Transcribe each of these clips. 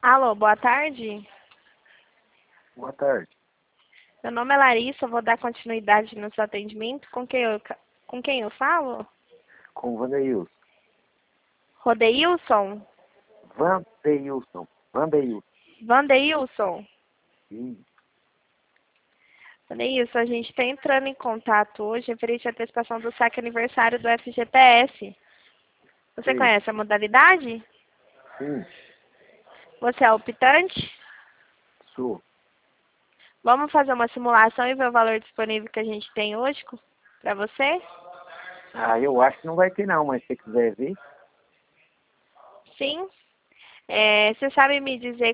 Alô, boa tarde. Boa tarde. Meu nome é Larissa, eu vou dar continuidade no seu atendimento. Com quem eu falo? Com o Vandeilson. Rodeilson? Vandeilson. Vandeilson? Sim. Vandeilson, a gente está entrando em contato hoje referente à antecipação do saque aniversário do FGTS. Você Sim. conhece a modalidade? Sim. Você é optante? Sou. Vamos fazer uma simulação e ver o valor disponível que a gente tem hoje para você? Eu acho que não vai ter não, mas se você quiser ver, Sim. Você sabe me dizer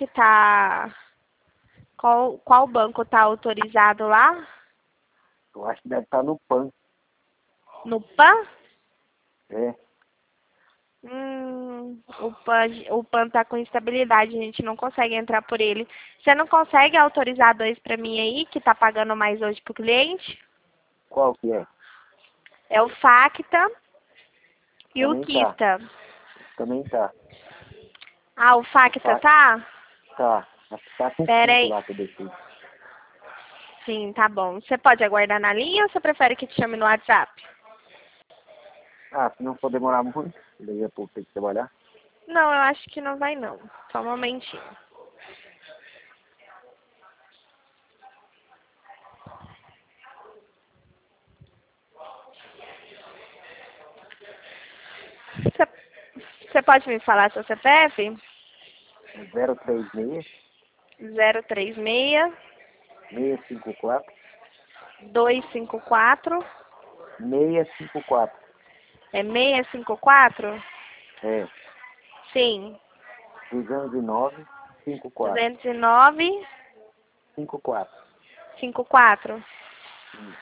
qual banco está autorizado lá? eu acho que deve estar no PAN. No PAN? É. O PAN está com instabilidade, a gente não consegue entrar por ele. Você não consegue autorizar dois para mim aí, que está pagando mais hoje para o cliente? Qual que é? É o Facta e o Também tá. Kita. Também tá. Ah, o Facta tá? Tá. Acho que tá com Pera 5 aí. lá que eu deixei. Sim, tá bom. Você pode aguardar na linha ou você prefere que te chame no WhatsApp? Se não for demorar muito, daí a pouco tem que trabalhar. Não, eu acho que não vai não. Só um momentinho. Você pode me falar seu CPF? É 036 036 654 254 654. é 654? É. Sim. 209 54. 209 54. 54. Isso.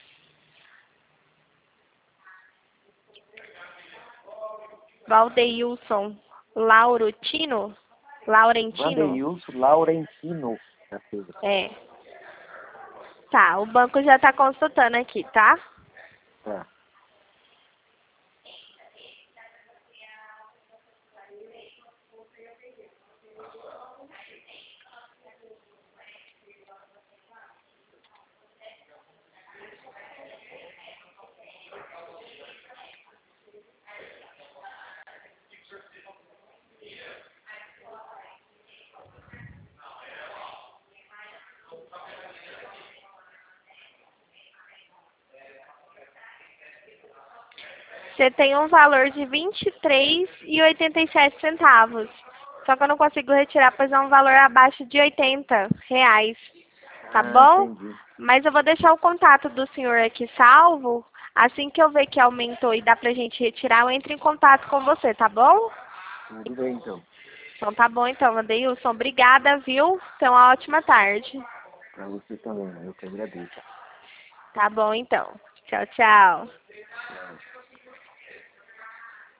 Valdeilson Laurentino? Laurentino? Vandeilson Laurentino da Silva. É. Tá, o banco já tá consultando aqui, tá? Tá. Você tem um valor de R$ 23,87. Só que eu não consigo retirar, pois é um valor abaixo de R$ 80. Tá bom? Entendi. Mas eu vou deixar o contato do senhor aqui salvo. Assim que eu ver que aumentou e dá pra gente retirar, eu entro em contato com você, tá bom? Tudo bem, então. Então tá bom então, Adeilson. Obrigada, viu? Tenha uma ótima tarde. Para você também, eu que agradeço. Tá bom então. Tchau, tchau. Tchau.